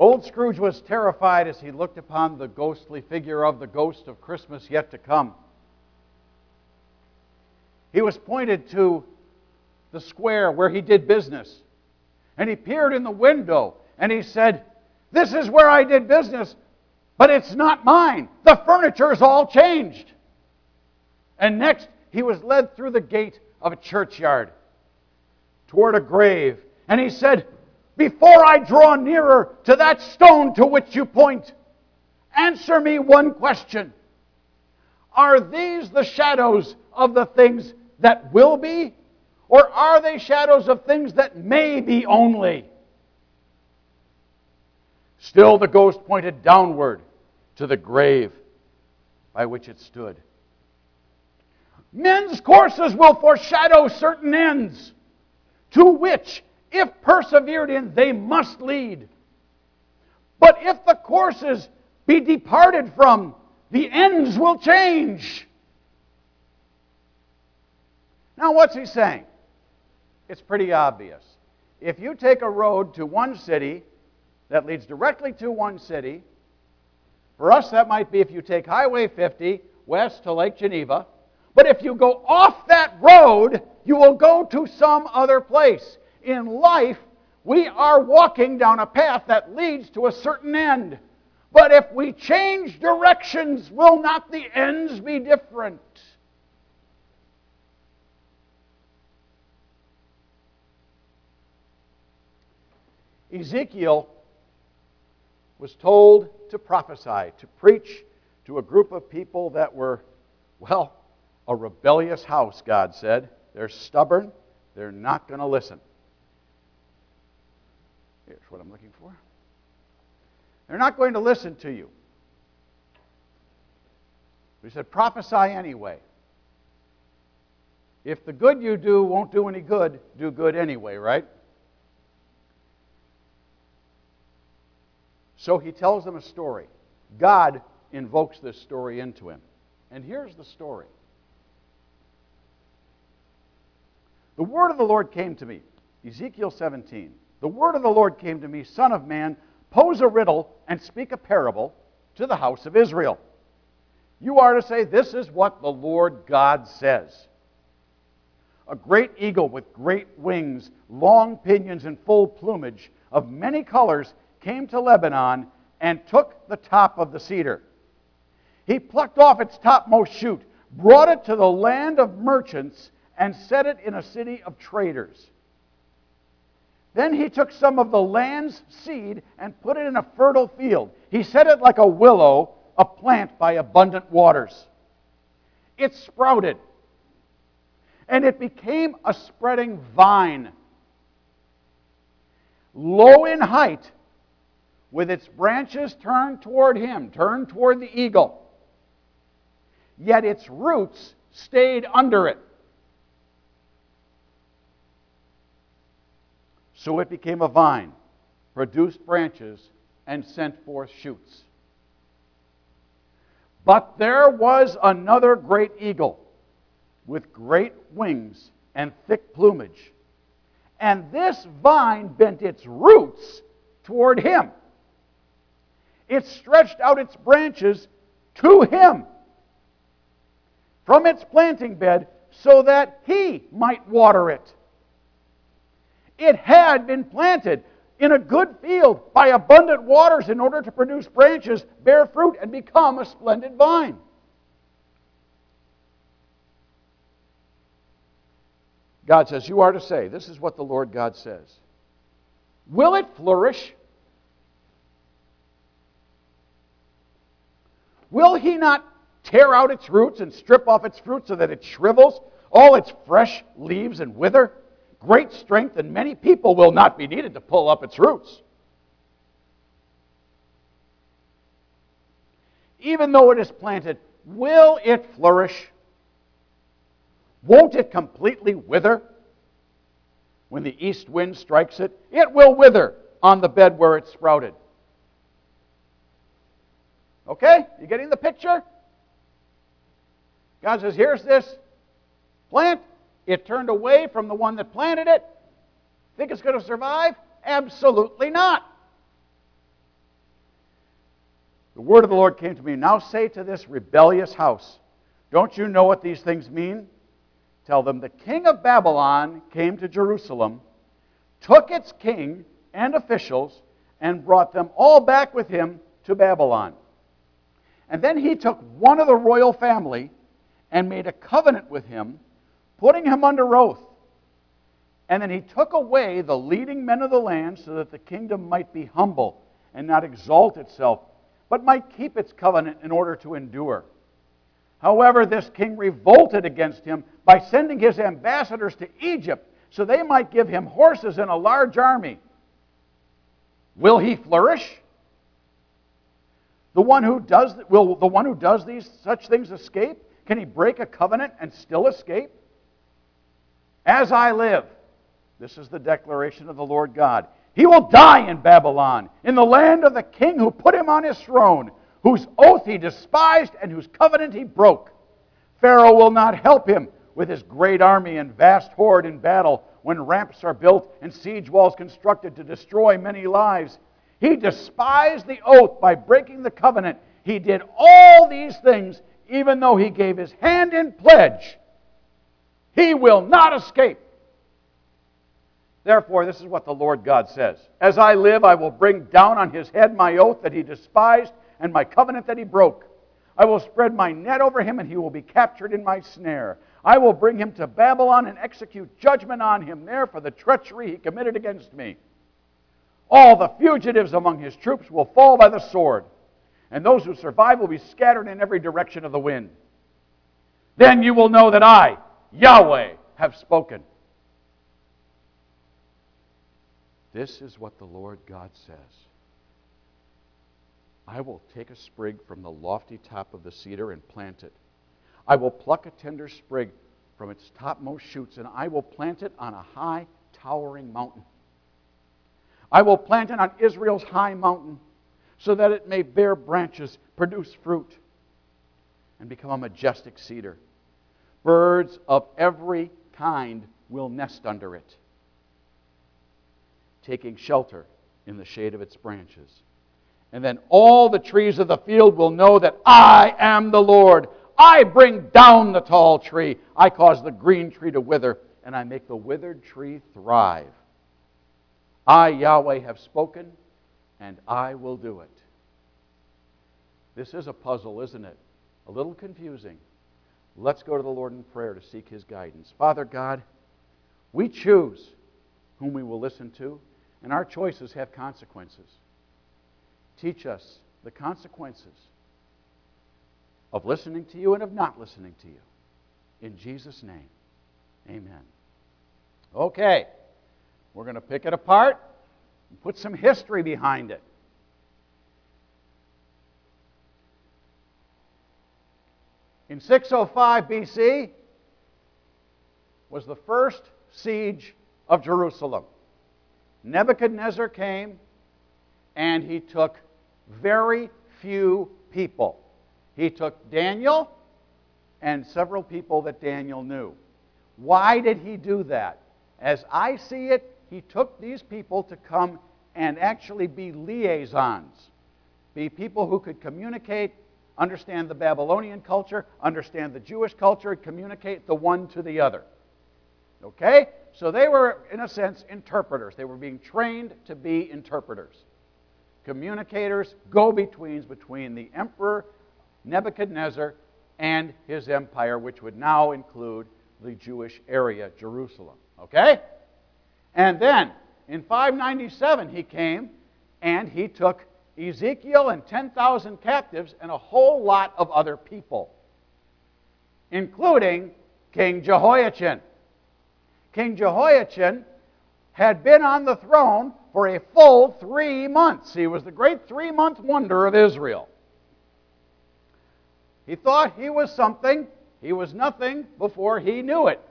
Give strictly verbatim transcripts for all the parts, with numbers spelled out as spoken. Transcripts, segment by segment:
Old Scrooge was terrified as he looked upon the ghostly figure of the ghost of Christmas yet to come. He was pointed to the square where he did business, and he peered in the window, and he said, "This is where I did business, but it's not mine. The furniture's all changed." And next, he was led through the gate of a churchyard toward a grave, and he said, "Before I draw nearer to that stone to which you point, answer me one question. Are these the shadows of the things that will be, or are they shadows of things that may be only?" Still the ghost pointed downward to the grave by which it stood. "Men's courses will foreshadow certain ends, to which, if persevered in, they must lead. But if the courses be departed from, the ends will change." Now, what's he saying? It's pretty obvious. If you take a road to one city that leads directly to one city, for us that might be if you take Highway fifty west to Lake Geneva, but if you go off that road, you will go to some other place. In life, we are walking down a path that leads to a certain end. But if we change directions, will not the ends be different? Ezekiel was told to prophesy, to preach to a group of people that were, well, a rebellious house, God said. They're stubborn. They're not going to listen. Here's what I'm looking for. They're not going to listen to you. He said, prophesy anyway. If the good you do won't do any good, do good anyway, right? So he tells them a story. God invokes this story into him. And here's the story. The word of the Lord came to me. Ezekiel seventeen. The word of the Lord came to me, Son of man, pose a riddle and speak a parable to the house of Israel. You are to say, this is what the Lord God says. A great eagle with great wings, long pinions and full plumage of many colors came to Lebanon and took the top of the cedar. He plucked off its topmost shoot, brought it to the land of merchants, and set it in a city of traders. Then he took some of the land's seed and put it in a fertile field. He set it like a willow, a plant by abundant waters. It sprouted, and it became a spreading vine, low in height, with its branches turned toward him, turned toward the eagle. Yet its roots stayed under it. So it became a vine, produced branches, and sent forth shoots. But there was another great eagle with great wings and thick plumage. And this vine bent its roots toward him. It stretched out its branches to him from its planting bed so that he might water it. It had been planted in a good field by abundant waters in order to produce branches, bear fruit, and become a splendid vine. God says, you are to say, this is what the Lord God says. Will it flourish? Will he not tear out its roots and strip off its fruit so that it shrivels, all its fresh leaves and wither? Great strength and many people will not be needed to pull up its roots. Even though it is planted, will it flourish? Won't it completely wither? When the east wind strikes it, it will wither on the bed where it sprouted. Okay? You getting the picture? God says, here's this plant. It turned away from the one that planted it. Think it's going to survive? Absolutely not. The word of the Lord came to me. Now say to this rebellious house, don't you know what these things mean? Tell them, the king of Babylon came to Jerusalem, took its king and officials, and brought them all back with him to Babylon. And then he took one of the royal family and made a covenant with him, putting him under oath. And then he took away the leading men of the land so that the kingdom might be humble and not exalt itself, but might keep its covenant in order to endure. However, this king revolted against him by sending his ambassadors to Egypt so they might give him horses and a large army. Will he flourish? The one who does will the one who does these such things escape? Can he break a covenant and still escape? As I live, this is the declaration of the Lord God, he will die in Babylon, in the land of the king who put him on his throne, whose oath he despised and whose covenant he broke. Pharaoh will not help him with his great army and vast horde in battle when ramps are built and siege walls constructed to destroy many lives. He despised the oath by breaking the covenant. He did all these things even though he gave his hand in pledge. He will not escape. Therefore, this is what the Lord God says. As I live, I will bring down on his head my oath that he despised and my covenant that he broke. I will spread my net over him, and he will be captured in my snare. I will bring him to Babylon and execute judgment on him there for the treachery he committed against me. All the fugitives among his troops will fall by the sword, and those who survive will be scattered in every direction of the wind. Then you will know that I, Yahweh, have spoken. This is what the Lord God says. I will take a sprig from the lofty top of the cedar and plant it. I will pluck a tender sprig from its topmost shoots, and I will plant it on a high, towering mountain. I will plant it on Israel's high mountain, so that it may bear branches, produce fruit, and become a majestic cedar. Birds of every kind will nest under it, taking shelter in the shade of its branches. And then all the trees of the field will know that I am the Lord. I bring down the tall tree. I cause the green tree to wither, and I make the withered tree thrive. I, Yahweh, have spoken, and I will do it. This is a puzzle, isn't it? A little confusing. Let's go to the Lord in prayer to seek his guidance. Father God, we choose whom we will listen to, and our choices have consequences. Teach us the consequences of listening to you and of not listening to you. In Jesus' name, amen. Okay, we're going to pick it apart and put some history behind it. In six oh five B C was the first siege of Jerusalem. Nebuchadnezzar came and he took very few people. He took Daniel and several people that Daniel knew. Why did he do that? As I see it, he took these people to come and actually be liaisons, be people who could communicate, understand the Babylonian culture, understand the Jewish culture, and communicate the one to the other. Okay? So they were, in a sense, interpreters. They were being trained to be interpreters. Communicators, go-betweens between the emperor Nebuchadnezzar and his empire, which would now include the Jewish area, Jerusalem. Okay? And then, in five ninety-seven, he came and he took Ezekiel and ten thousand captives and a whole lot of other people, including King Jehoiachin. King Jehoiachin had been on the throne for a full three months. He was the great three-month wonder of Israel. He thought he was something. He was nothing before he knew it.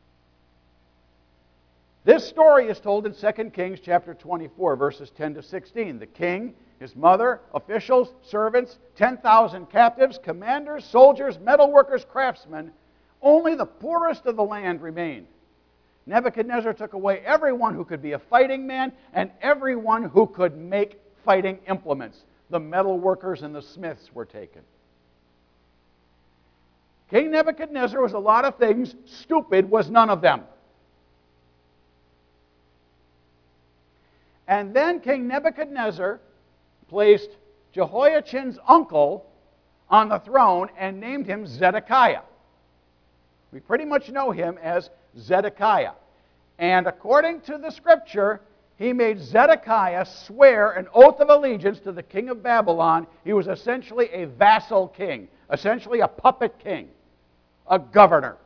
This story is told in Second Kings chapter twenty-four, verses ten to sixteen. The king, his mother, officials, servants, ten thousand captives, commanders, soldiers, metalworkers, craftsmen, only the poorest of the land remained. Nebuchadnezzar took away everyone who could be a fighting man and everyone who could make fighting implements. the metal workers and the smiths were taken. King Nebuchadnezzar was a lot of things. Stupid was none of them. And then King Nebuchadnezzar placed Jehoiachin's uncle on the throne and named him Zedekiah. We pretty much know him as Zedekiah. And according to the scripture, he made Zedekiah swear an oath of allegiance to the king of Babylon. He was essentially a vassal king, essentially a puppet king, a governor.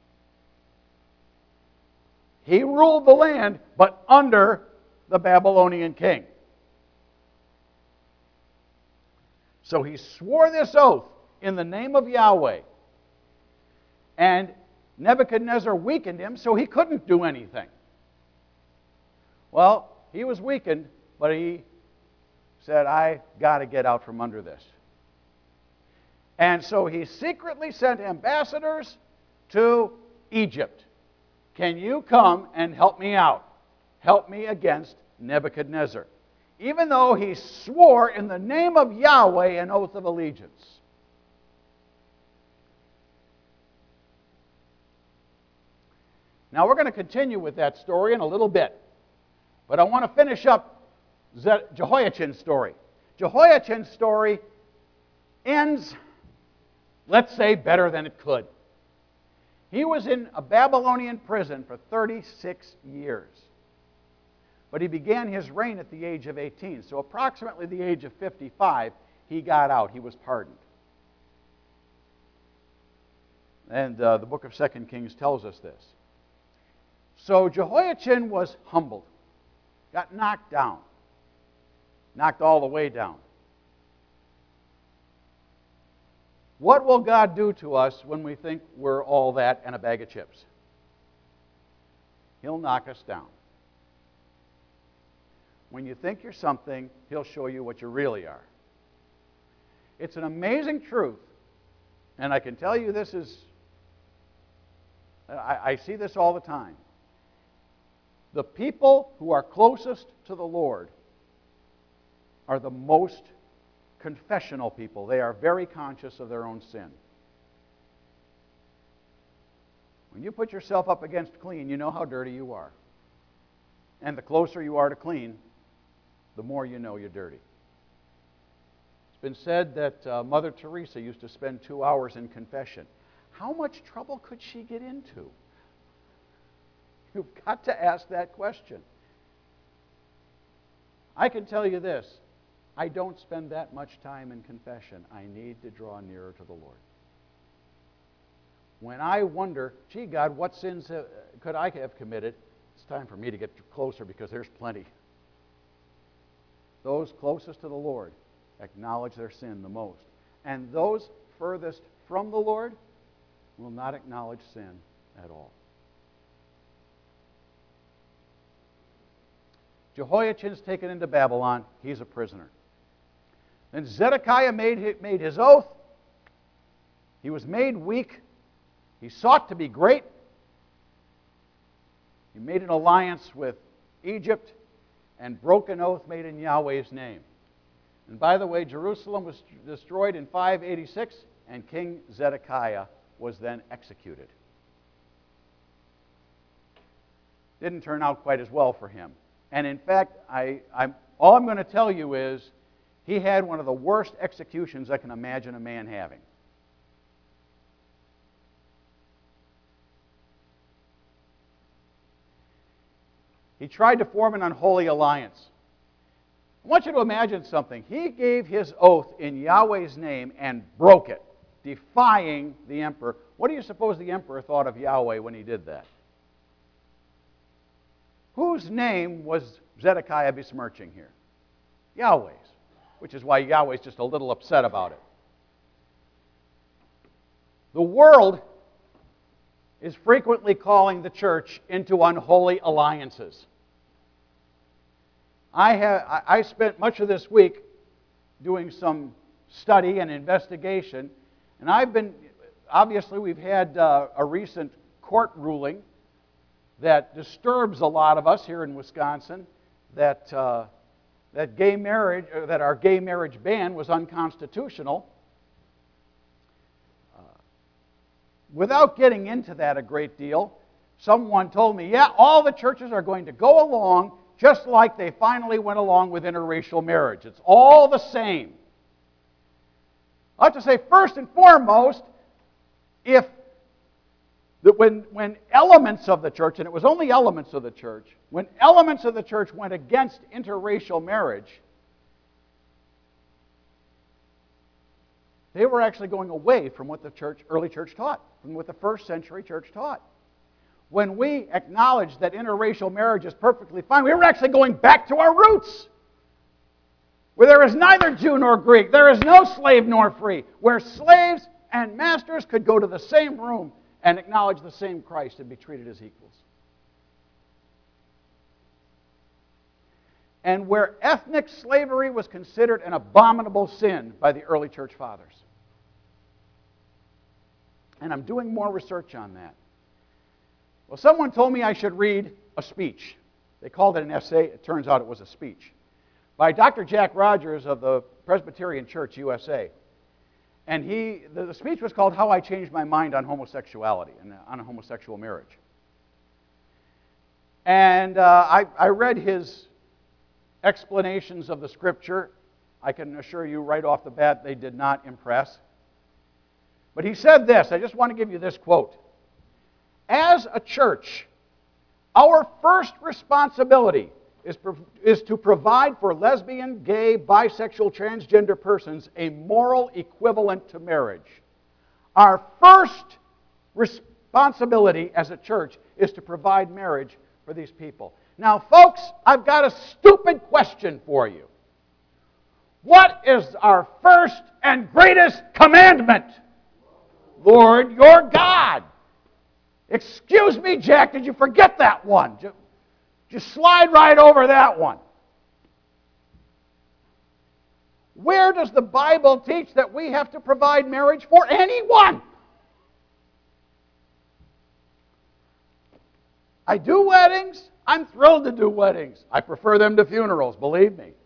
He ruled the land, but under the Babylonian king. So he swore this oath in the name of Yahweh. And Nebuchadnezzar weakened him, so he couldn't do anything. Well, he was weakened, but he said, I got to get out from under this. And so he secretly sent ambassadors to Egypt. Can you come and help me out? Help me against Nebuchadnezzar. Even though he swore in the name of Yahweh an oath of allegiance. Now we're going to continue with that story in a little bit. But I want to finish up Jehoiachin's story. Jehoiachin's story ends, let's say, better than it could. He was in a Babylonian prison for thirty-six years. But he began his reign at the age of eighteen. So approximately the age of fifty-five, he got out. He was pardoned. And uh, the book of Second Kings tells us this. So Jehoiachin was humbled, got knocked down, knocked all the way down. What will God do to us when we think we're all that and a bag of chips? He'll knock us down. When you think you're something, He'll show you what you really are. It's an amazing truth, and I can tell you this is, I, I see this all the time. The people who are closest to the Lord are the most confessional people. They are very conscious of their own sin. When you put yourself up against clean, you know how dirty you are. And the closer you are to clean, the more you know you're dirty. It's been said that uh, Mother Teresa used to spend two hours in confession. How much trouble could she get into? You've got to ask that question. I can tell you this. I don't spend that much time in confession. I need to draw nearer to the Lord. When I wonder, gee, God, what sins could I have committed? It's time for me to get closer because there's plenty. Those closest to the Lord acknowledge their sin the most. And those furthest from the Lord will not acknowledge sin at all. Jehoiachin's taken into Babylon. He's a prisoner. Then Zedekiah made, made his oath. He was made weak. He sought to be great. He made an alliance with Egypt and broke an oath made in Yahweh's name. And by the way, Jerusalem was destroyed in five eighty-six, and King Zedekiah was then executed. Didn't turn out quite as well for him. And in fact, I, I'm, all I'm going to tell you is he had one of the worst executions I can imagine a man having. He tried to form an unholy alliance. I want you to imagine something. He gave his oath in Yahweh's name and broke it, defying the emperor. What do you suppose the emperor thought of Yahweh when he did that? Whose name was Zedekiah besmirching here? Yahweh's, which is why Yahweh's just a little upset about it. The world is frequently calling the church into unholy alliances. I have I spent much of this week doing some study and investigation, and I've been, obviously we've had uh, a recent court ruling that disturbs a lot of us here in Wisconsin, that, uh, that gay marriage, or that our gay marriage ban was unconstitutional. Uh, without getting into that a great deal, someone told me, yeah, all the churches are going to go along just like they finally went along with interracial marriage. It's all the same. I have to say, first and foremost, if that when, when elements of the church, and it was only elements of the church, when elements of the church went against interracial marriage, they were actually going away from what the church, early church taught, from what the first century church taught. When we acknowledged that interracial marriage is perfectly fine, we were actually going back to our roots, where there is neither Jew nor Greek, there is no slave nor free, where slaves and masters could go to the same room and acknowledge the same Christ and be treated as equals. And where ethnic slavery was considered an abominable sin by the early church fathers. And I'm doing more research on that. Well, someone told me I should read a speech. They called it an essay. It turns out it was a speech by Doctor Jack Rogers of the Presbyterian Church, U S A. And he, the, the speech was called How I Changed My Mind on Homosexuality and on a Homosexual Marriage. And uh, I, I read his explanations of the Scripture. I can assure you right off the bat they did not impress. But he said this, I just want to give you this quote. As a church, our first responsibility is, is to provide for lesbian, gay, bisexual, transgender persons a moral equivalent to marriage. Our first responsibility as a church is to provide marriage for these people. Now, folks, I've got a stupid question for you. What is our first and greatest commandment? Lord, your God. Excuse me, Jack, did you forget that one? Just slide right over that one. Where does the Bible teach that we have to provide marriage for anyone? I do weddings. I'm thrilled to do weddings. I prefer them to funerals, believe me.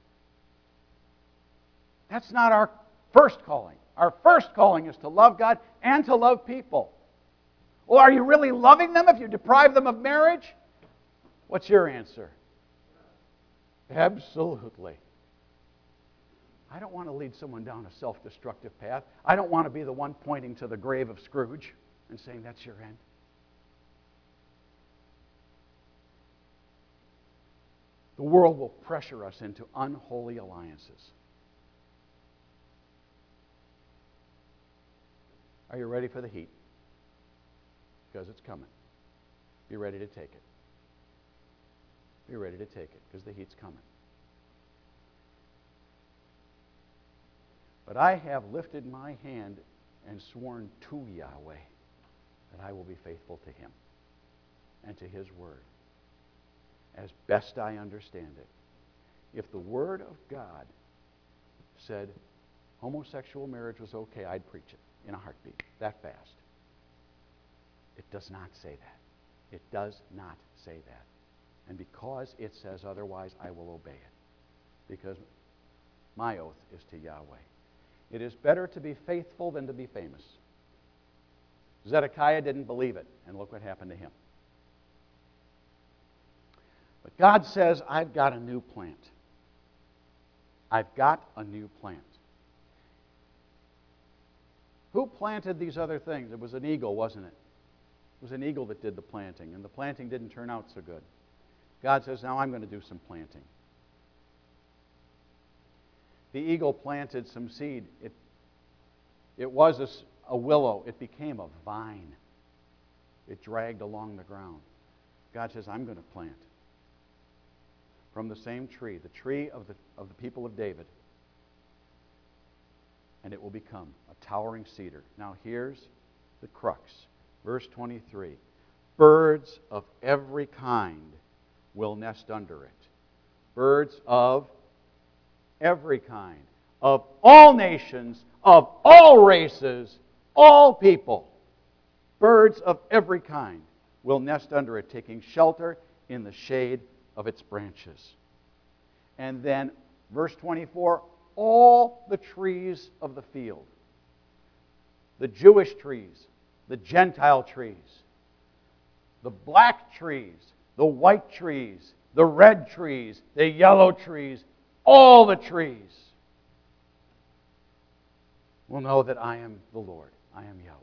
That's not our first calling. Our first calling is to love God and to love people. Well, are you really loving them if you deprive them of marriage? What's your answer? Absolutely. I don't want to lead someone down a self-destructive path. I don't want to be the one pointing to the grave of Scrooge and saying, that's your end. The world will pressure us into unholy alliances. Are you ready for the heat? Because it's coming. Be ready to take it. Be ready to take it, because the heat's coming. But I have lifted my hand and sworn to Yahweh that I will be faithful to Him and to His Word as best I understand it. If the Word of God said homosexual marriage was okay, I'd preach it in a heartbeat, that fast. It does not say that. It does not say that. And because it says otherwise, I will obey it. Because my oath is to Yahweh. It is better to be faithful than to be famous. Zedekiah didn't believe it, and look what happened to him. But God says, I've got a new plant. I've got a new plant. Who planted these other things? It was an eagle, wasn't it? It was an eagle that did the planting, and the planting didn't turn out so good. God says, now I'm going to do some planting. The eagle planted some seed. It, it was a, a willow. It became a vine. It dragged along the ground. God says, I'm going to plant from the same tree, the tree of the, of the people of David, and it will become a towering cedar. Now here's the crux. Verse twenty-three, birds of every kind will nest under it. Birds of every kind, of all nations, of all races, all people. Birds of every kind will nest under it, taking shelter in the shade of its branches. And then, verse twenty-four, all the trees of the field, the Jewish trees, the Gentile trees, the black trees, the white trees, the red trees, the yellow trees, all the trees will know that I am the Lord. I am Yahweh.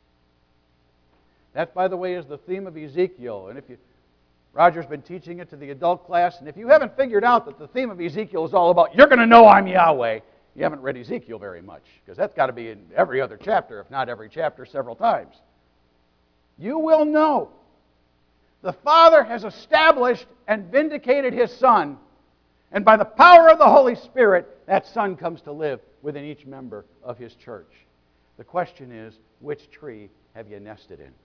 That, by the way, is the theme of Ezekiel. And if you, Roger's been teaching it to the adult class, and if you haven't figured out that the theme of Ezekiel is all about, you're going to know I'm Yahweh, you haven't read Ezekiel very much, because that's got to be in every other chapter, if not every chapter, several times. You will know. The Father has established and vindicated His Son, and by the power of the Holy Spirit, that Son comes to live within each member of His church. The question is, which tree have you nested in?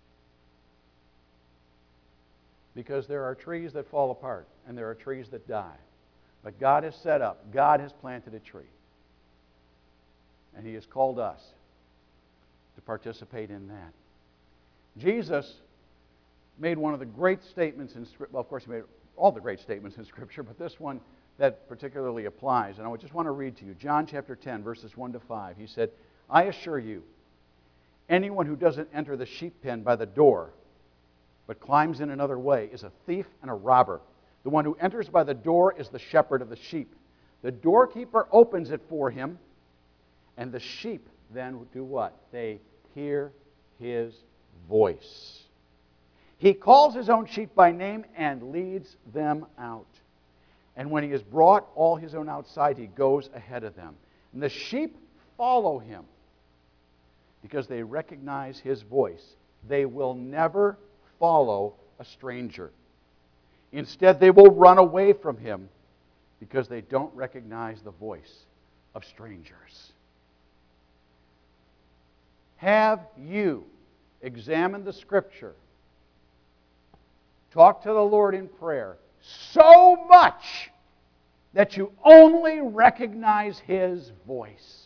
Because there are trees that fall apart, and there are trees that die. But God has set up, God has planted a tree. And He has called us to participate in that. Jesus made one of the great statements in Scripture. Well, of course, He made all the great statements in Scripture, but this one that particularly applies. And I just want to read to you. John chapter ten, verses one to five. He said, I assure you, anyone who doesn't enter the sheep pen by the door, but climbs in another way, is a thief and a robber. The one who enters by the door is the shepherd of the sheep. The doorkeeper opens it for him, and the sheep then do what? They hear his voice. He calls his own sheep by name and leads them out. And when he has brought all his own outside, he goes ahead of them. And the sheep follow him because they recognize his voice. They will never follow a stranger. Instead, they will run away from him because they don't recognize the voice of strangers. Have you examined the Scripture, talked to the Lord in prayer so much that you only recognize His voice?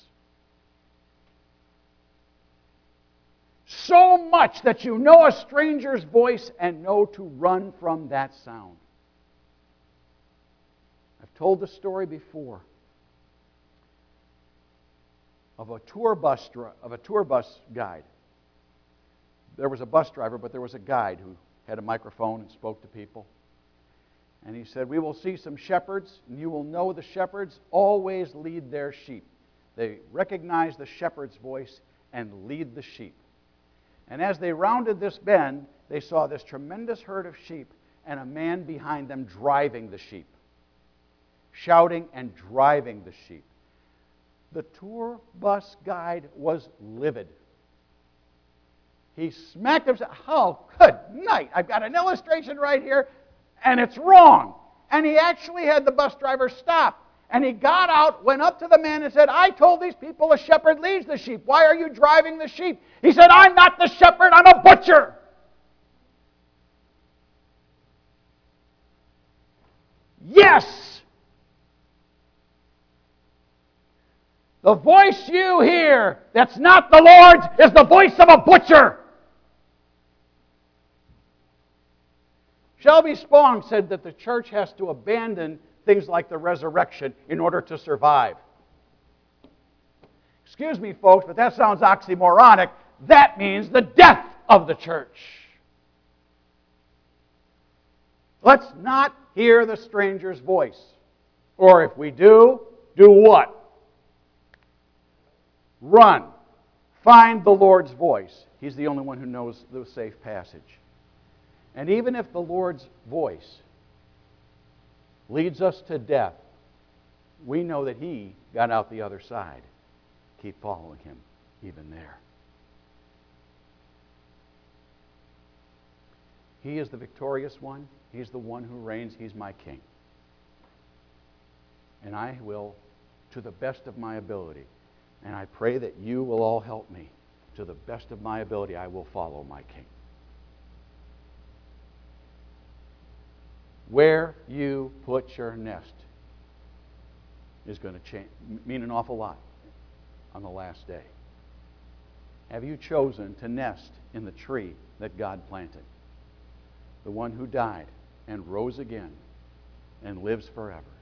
So much that you know a stranger's voice and know to run from that sound. I've told the story before of a tour bus of a tour bus guide. There was a bus driver, but there was a guide who had a microphone and spoke to people. And he said, we will see some shepherds, and you will know the shepherds always lead their sheep. They recognize the shepherd's voice and lead the sheep. And as they rounded this bend, they saw this tremendous herd of sheep and a man behind them driving the sheep, shouting and driving the sheep. The tour bus guide was livid. He smacked himself. Oh, good night. I've got an illustration right here, and it's wrong. And he actually had the bus driver stop. And he got out, went up to the man and said, I told these people a shepherd leads the sheep. Why are you driving the sheep? He said, I'm not the shepherd, I'm a butcher. Yes! The voice you hear that's not the Lord's is the voice of a butcher. Shelby Spong said that the church has to abandon things like the resurrection in order to survive. Excuse me, folks, but that sounds oxymoronic. That means the death of the church. Let's not hear the stranger's voice. Or if we do, do what? Run. Find the Lord's voice. He's the only one who knows the safe passage. And even if the Lord's voice leads us to death, we know that He got out the other side. Keep following Him even there. He is the victorious one. He's the one who reigns. He's my King. And I will, to the best of my ability, and I pray that you will all help me, to the best of my ability, I will follow my King. Where you put your nest is going to change, mean an awful lot on the last day. Have you chosen to nest in the tree that God planted? The one who died and rose again and lives forever.